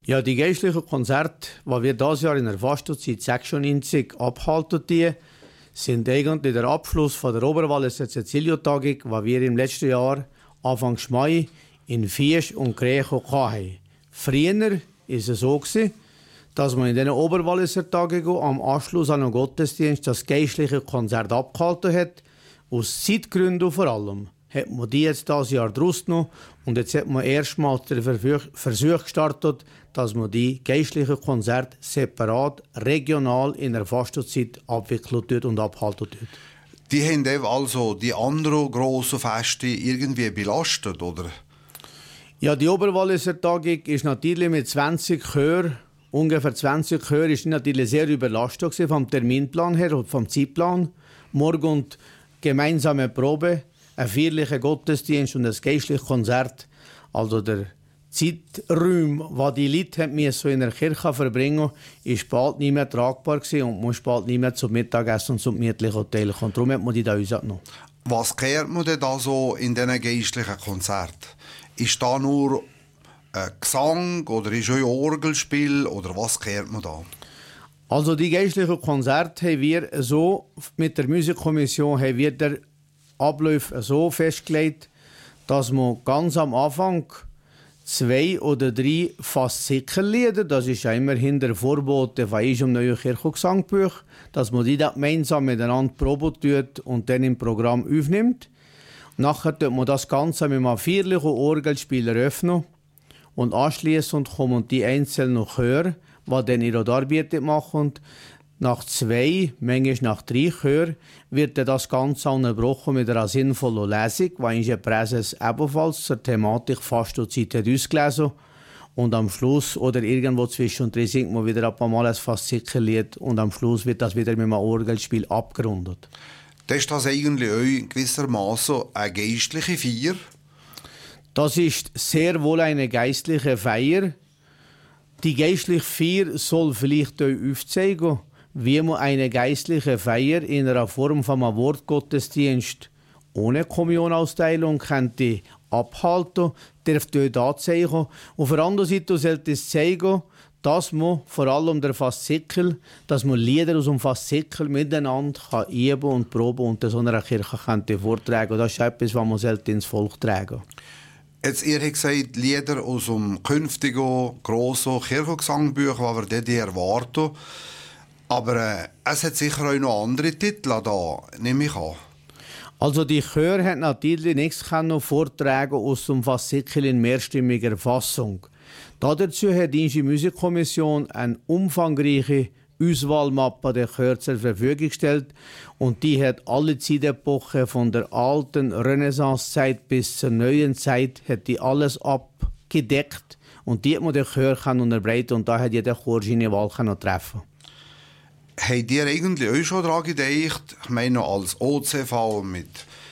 Ja, die geistlichen Konzerte, die wir dieses Jahr in der Fastenzeit 96 abhalten, sind eigentlich der Abschluss von der Oberwalliser Cecilio-Tagung, die wir im letzten Jahr, Anfang Mai, in Fiesch und Grecho hatten. Früher war es so, dass man in diesen Oberwalliser Tagungen am Anschluss an den Gottesdienst das geistliche Konzert abgehalten hat, aus Zeitgründen vor allem. Hat man die jetzt dieses Jahr draus genommen und jetzt hat man erstmals den Versuch gestartet, dass man die geistlichen Konzerte separat, regional in der Fastenzeit abwickelt und abhalten tut. Die haben also die anderen grossen Feste irgendwie belastet, oder? Ja, die Oberwalliser Tagung ist natürlich mit 20 Chören, ungefähr 20 Chören, ist natürlich sehr überlastet vom Terminplan her und vom Zeitplan. Morgen und gemeinsame Probe, ein feierlicher Gottesdienst und ein geistliches Konzert. Also der Zeitraum, den die Leute so in der Kirche verbringen, ist bald nicht mehr tragbar gewesen und muss bald nicht mehr zum Mittagessen und zum gemütlichen Hotel kommen. Darum hat man die da rausgenommen. Was kehrt man denn da so in diesen geistlichen Konzerten? Ist da nur Gesang oder ist ein Orgelspiel oder was kehrt man da? Also die geistlichen Konzerte haben wir so mit der Musikkommission haben wir den Ablauf so festgelegt, dass man ganz am Anfang 2 oder 3 Faszikellieder, das ist ja immerhin der Vorbote von einem neuen Kirchengesangbuch, dass man die da gemeinsam miteinander proben tut und dann im Programm aufnimmt. Nachher tut man das Ganze mit einem feierlichen Orgelspiel eröffnen und anschliessend kommen die einzelnen Chöre, die dann ihre Arbeit machen. Nach 2, manchmal nach 3 Chören wird das Ganze unterbrochen mit einer sinnvollen Lesung, die Inge Präses ebenfalls zur Thematik Fastenzeit hat ausgelesen. Und am Schluss oder irgendwo zwischendrin singt man wieder ein paar Mal ein Faszikellied und am Schluss wird das wieder mit einem Orgelspiel abgerundet. Das ist das eigentlich auch gewissermaßen eine geistliche Feier? Das ist sehr wohl eine geistliche Feier. Die geistliche Feier soll vielleicht auch aufzeigen, wie man eine geistliche Feier in einer Form von einem Wortgottesdienst ohne Kommunionausteilung könnte abhalten, darf dort anzeigen. Und auf der anderen Seite sollte es zeigen, dass man vor allem der Faszikel, dass man Lieder aus dem Faszikel miteinander kann üben und proben und in so einer Kirche könnte vortragen. Das ist etwas, was man sollte ins Volk tragen. Jetzt, ihr habt gesagt, Lieder aus dem künftigen grossen Kirchengesangbuch, was wir dort erwarten. Aber es hat sicher auch noch andere Titel da, nehme ich an. Also die Chöre hat natürlich nichts vortragen aus dem Faszikel in mehrstimmiger Fassung. Dazu hat die Musikkommission eine umfangreiche Auswahlmappe der Chöre zur Verfügung gestellt und die hat alle Zeitepochen von der alten Renaissancezeit bis zur neuen Zeit hat die alles abgedeckt und die hat man den Chör unterbreiten und da hat jeder Chor seine Wahl treffen. Habt ihr eigentlich auch schon daran gedacht, ich meine als OCV mit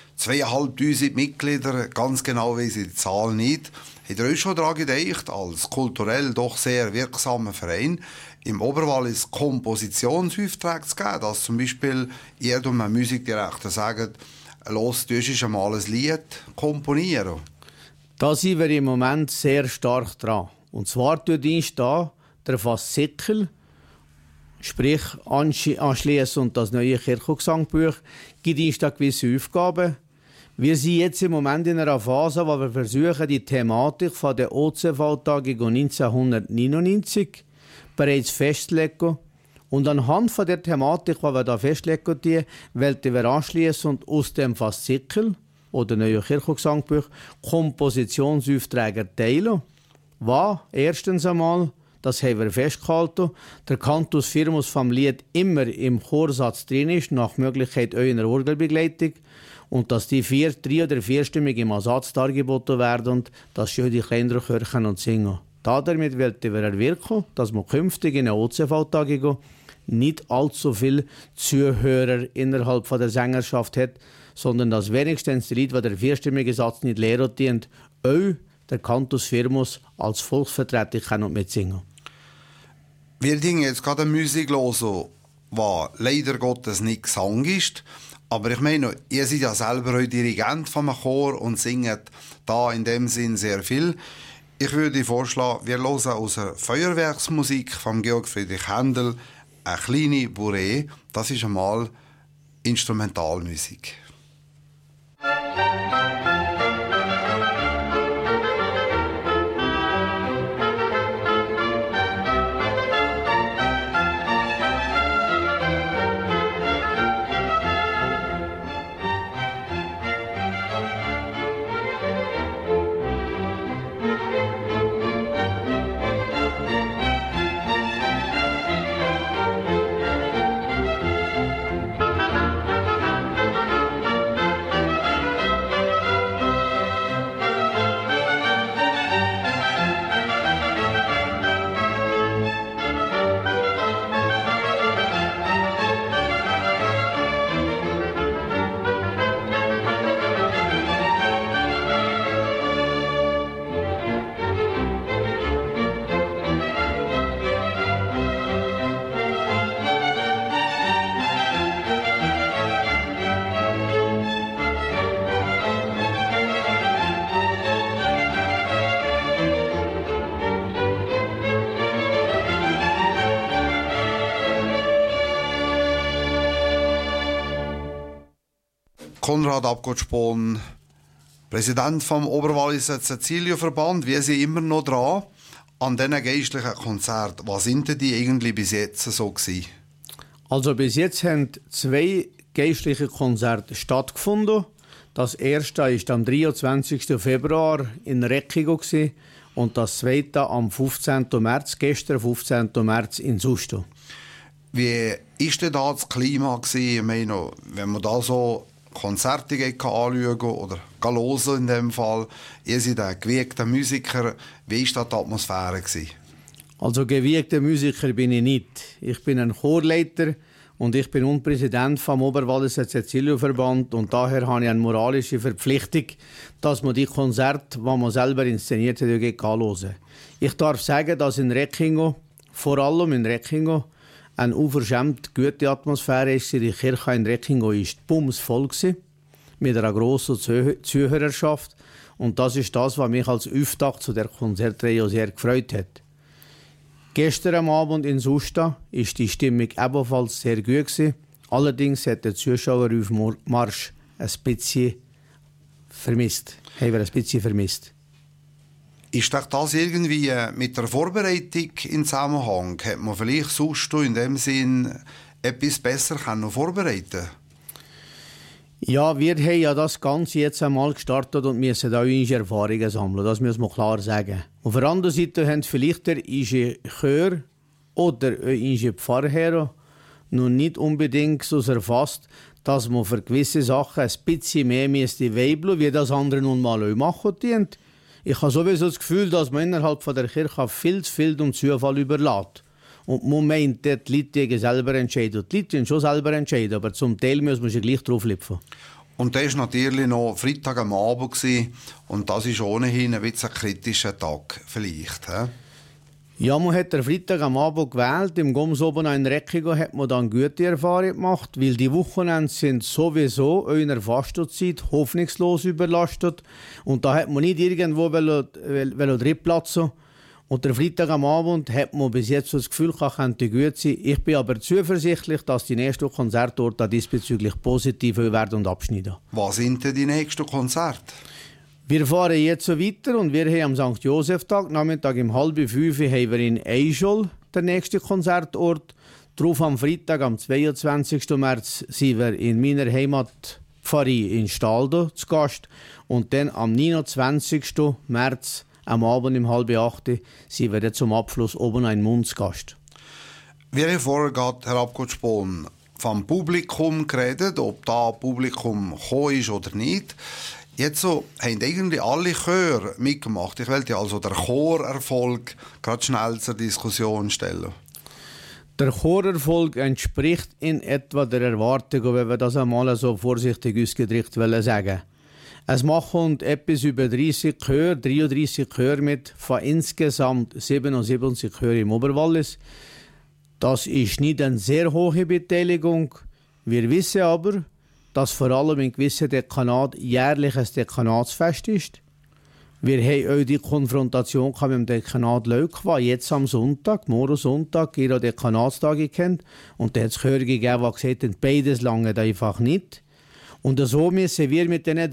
2500 Mitgliedern, ganz genau weiss ich die Zahl nicht, habt ihr euch schon daran gedacht, als kulturell doch sehr wirksamer Verein im Oberwallis Kompositionsaufträge zu geben, dass zum Beispiel ihr und ein Musikdirektor sagt, los, du musst einmal ein Lied komponieren? Da sind wir im Moment sehr stark dran. Und zwar tut uns da der Faszikel, sprich anschliessend das neue Kirchengesangbuch, gibt uns da gewisse Aufgaben. Wir sind jetzt im Moment in einer Phase, wo wir versuchen, die Thematik von der OCV-Tagung 1999 bereits festzulegen. Und anhand von der Thematik, die wir da festlegen, wollen wir anschliessend aus dem Faszikel oder neuen Kirchengesangbuch Kompositionsaufträge erteilen. Was erstens einmal, das haben wir festgehalten, der Cantus Firmus vom Lied immer im Chorsatz drin ist, nach Möglichkeit auch in der Orgelbegleitung. Und dass die 3- oder 4-stimmig im Ersatz dargeboten werden, dass schon die kleineren Chöre und singen. Damit wollen wir erwirken, dass man künftig in der OCV-Tagung nicht allzu viele Zuhörer innerhalb der Sängerschaft hat, sondern dass wenigstens die Leute, die der 4-stimmige Satz nicht lehren, auch der Cantus Firmus als Volksvertreter mitsingen. Wir dingen jetzt gerade eine Musik hören, die leider Gottes nicht Gesang ist. Aber ich meine, ihr seid ja selber auch Dirigent von einem Chor und singt da in dem Sinn sehr viel. Ich würde vorschlagen, wir hören aus der Feuerwerksmusik von Georg Friedrich Händel eine kleine Bourrée. Das ist einmal Instrumentalmusik. Konrad Abgott-Spohn, Präsident vom Oberwalliser Cäcilienverband. Wir sind immer noch dran an diesen geistlichen Konzerten. Was sind denn die eigentlich bis jetzt so gewesen? Also bis jetzt haben 2 geistliche Konzerte stattgefunden. Das erste war am 23. Februar in Reckigo und das zweite am 15. März, gestern 15. März in Susto. Wie war denn da das Klima gewesen? Ich meine, wenn man da so Konzerte anschauen oder hören in dem Fall. Ihr seid ein gewiegter Musiker. Wie war da die Atmosphäre gewesen? Also gewiegter Musiker bin ich nicht. Ich bin ein Chorleiter und ich bin Präsident vom Oberwalliser Cäcilienverband und daher habe ich eine moralische Verpflichtung, dass man die Konzerte, die man selber inszeniert hat, hören. Ich darf sagen, dass in Reckingo, vor allem in Reckingo, eine unverschämt gute Atmosphäre ist. Die Kirche in Reckingo war bumsvoll mit einer grossen Zuhörerschaft. Und das ist das, was mich als Auftakt zu der Konzertreihe sehr gefreut hat. Gestern am Abend in Susta war die Stimmung ebenfalls sehr gut. Allerdings hat der Zuschaueraufmarsch ein bisschen vermisst. Ist das irgendwie mit der Vorbereitung in Zusammenhang? Hat man vielleicht sonst in dem Sinn etwas besser vorbereiten? Ja, wir haben ja das Ganze jetzt einmal gestartet und müssen auch unsere Erfahrungen sammeln. Das müssen wir klar sagen. Auf der anderen Seite haben vielleicht der Ingenieur oder unsere Pfarrherren noch nicht unbedingt so erfasst, dass man für gewisse Sachen ein bisschen mehr weibeln, wie das andere nun mal auch machen dient. Ich habe sowieso das Gefühl, dass man innerhalb der Kirche viel zu viel dem Zufall überlässt. Und man meint, die Leute selber entscheiden. Die Leute schon selber entscheiden, aber zum Teil muss man sich gleich drauf lüpfen. Und das war natürlich noch Freitag am Abend und das ist ohnehin ein bisschen ein kritischer Tag vielleicht. He? Ja, man hat den Freitag am Abend gewählt. Im Goms oben in Reckigo hat man dann gute Erfahrungen gemacht, weil die Wochenende sind sowieso in der Fastenzeit hoffnungslos überlastet. Und da hat man nicht irgendwo drinplatzen. Und der Freitag am Abend hat man bis jetzt so das Gefühl, könnte gut sein. Ich bin aber zuversichtlich, dass die nächsten Konzertorte diesbezüglich positiv werden und abschneiden. Was sind denn die nächsten Konzerte? Wir fahren jetzt so weiter und wir haben am St. Josef-Tag, Nachmittag um 4:30 haben wir in Eichel den nächsten Konzertort. Darauf am Freitag, am 22. März, sind wir in meiner Heimatpfarrei in Staldo zu Gast. Und dann am 29. März, am Abend um 7:30, sind wir zum Abschluss oben in Mund zu Gast. Wir haben vorher gerade, Herr Abgott-Spohn, vom Publikum geredet, ob da Publikum gekommen ist oder nicht. Jetzt so, haben eigentlich alle Chöre mitgemacht. Ich wollte also den Chorerfolg gerade schnell zur Diskussion stellen. Der Chorerfolg entspricht in etwa der Erwartung, wenn wir das einmal so vorsichtig ausgedrückt sagen. Es machen etwas über 33 Chöre mit, von insgesamt 77 Chöre im Oberwallis. Das ist nicht eine sehr hohe Beteiligung. Wir wissen aber, dass vor allem in gewissen Dekanaten jährlich ein Dekanatsfest ist. Wir haben auch die Konfrontation mit dem Dekanat Leukwa, jetzt am Sonntag, morgen Sonntag, ihr Dekanatstage kennt. Und da hat es Chöre gegeben, die gesagt haben, beides lange einfach nicht. Und so müssen wir mit diesen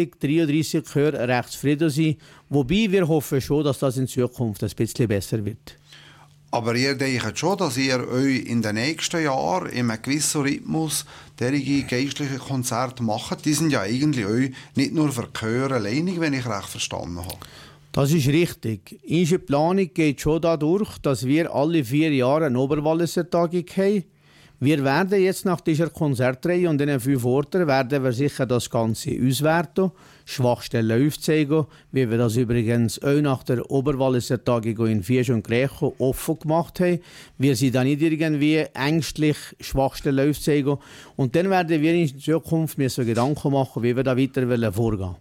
33 Chören recht zufrieden sein. Wobei wir hoffen schon, dass das in Zukunft ein bisschen besser wird. Aber ihr denkt schon, dass ihr euch in den nächsten Jahren in einem gewissen Rhythmus derige geistliche Konzerte macht. Die sind ja eigentlich euch nicht nur für Chöre alleinig, wenn ich recht verstanden habe. Das ist richtig. Unsere Planung geht schon dadurch, dass wir alle 4 Jahre eine Oberwalliser-Tagung haben. Wir werden jetzt nach dieser Konzertreihe und den 5 Orten werden wir sicher das Ganze auswerten, Schwachstellen aufzeigen, wie wir das übrigens auch nach der Oberwalliser Tagung in Viersch und Grecho offen gemacht haben. Wir sind da nicht irgendwie ängstlich Schwachstellen aufzeigen und dann werden wir in Zukunft müssen Gedanken machen, wie wir da weiter vorgehen wollen.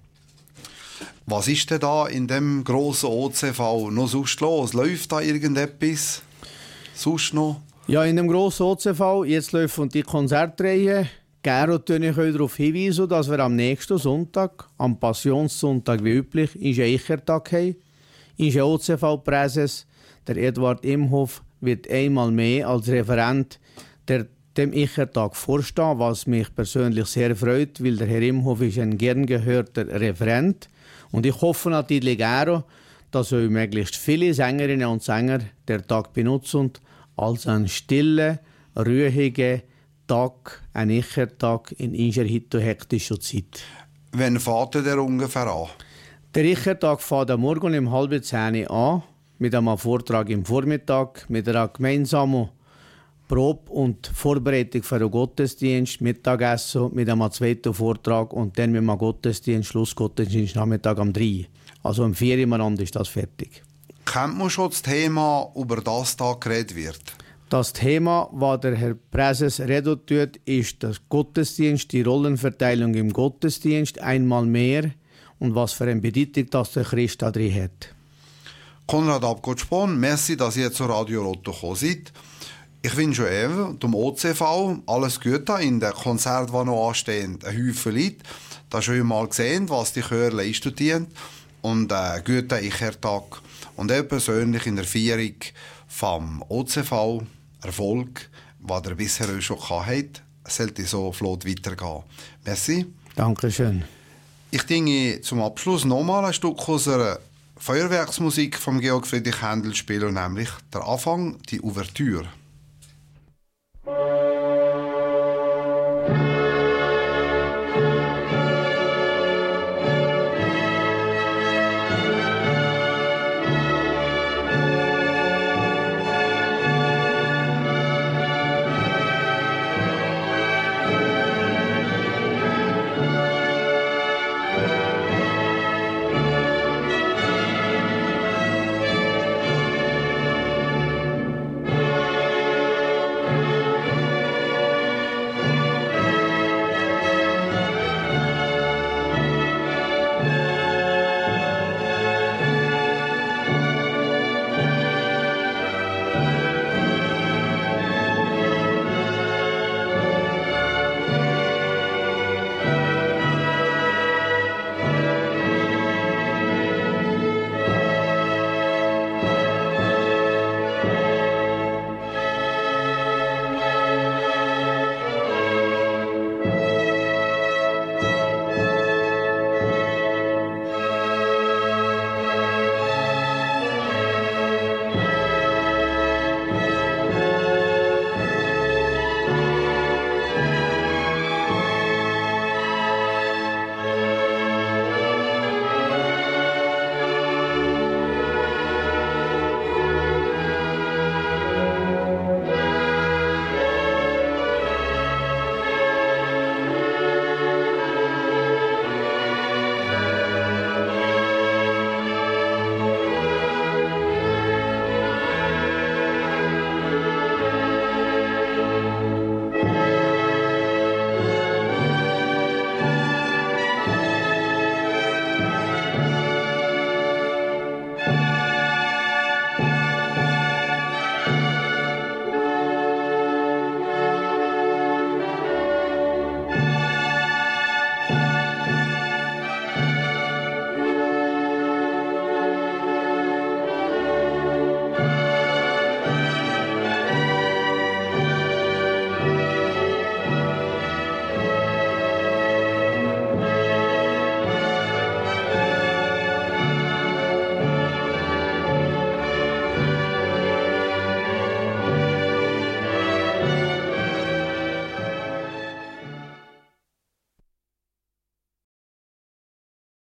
Was ist denn da in dem grossen OCV noch sonst los? Läuft da irgendetwas sonst noch? Ja, in dem grossen OCV, jetzt läuft die Konzertreihe. Gerne tue ich euch darauf hinweisen, dass wir am nächsten Sonntag, am Passionssonntag wie üblich, einen Eichertag haben. Unser OCV-Präses, der Eduard Imhoff, wird einmal mehr als Referent dem Eichertag vorstehen, was mich persönlich sehr freut, weil der Herr Imhoff ist ein gern gehörter Referent. Und ich hoffe natürlich gerne, dass euch möglichst viele Sängerinnen und Sänger den Tag benutzen als einen stillen, ruhigen Tag, ein Eichertag in unserer heute hektischen Zeit. Wann fährt der ungefähr an? Der Eichertag fängt am Morgen um 9:30 an, mit einem Vortrag im Vormittag, mit einer gemeinsamen Probe und Vorbereitung für den Gottesdienst, Mittagessen, mit einem zweiten Vortrag und dann mit einem Gottesdienst, Schlussgottesdienst, Nachmittag um 3. Also um 4 Uhr ist das fertig. Kennt man schon das Thema, über das da geredet wird? Das Thema, was der Herr Präses reden tut, ist der Gottesdienst, die Rollenverteilung im Gottesdienst einmal mehr und was für eine Bedeutung das der Christ da drin hat. Konrad Abgott-Spon, merci, dass ihr zu Radio Rotto gekommen seid. Ich wünsche euch dem OCV alles Gute in den Konzerten, die noch anstehen. Ein Haufen Leute. Da hast du mal gesehen, was die Chöre leisten. Und einen guten Eichertag. Und auch persönlich in der Feierung vom OCV Erfolg, was ihr bisher schon hattet, sollte so flott weitergehen. Merci. Dankeschön. Ich denke zum Abschluss nochmal ein Stück aus einer Feuerwerksmusik vom Georg Friedrich Händel spielen, nämlich der Anfang, die Ouvertüre.